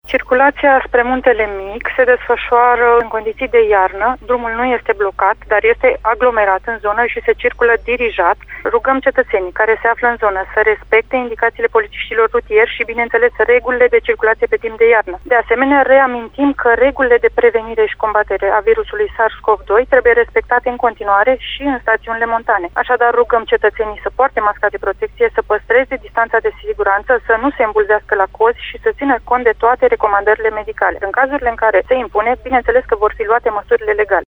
Circulația spre Muntele Mic se desfășoară în condiții de iarnă, drumul nu este blocat, dar este aglomerat în zonă și se circulă dirijat. Rugăm cetățenii care se află în zonă să respecte indicațiile polițiștilor rutieri și, bineînțeles, regulile de circulație pe timp de iarnă. De asemenea, reamintim că regulile de prevenire și combatere a virusului SARS-CoV-2 trebuie respectate în continuare și în stațiunile montane. Așadar, rugăm cetățenii să poarte masca de protecție, să păstreze distanța de siguranță, să nu se îmbulzească la cozi și să țină cont de toate recomandările medicale. În cazurile în care se impune, bineînțeles că vor fi luate măsurile legale.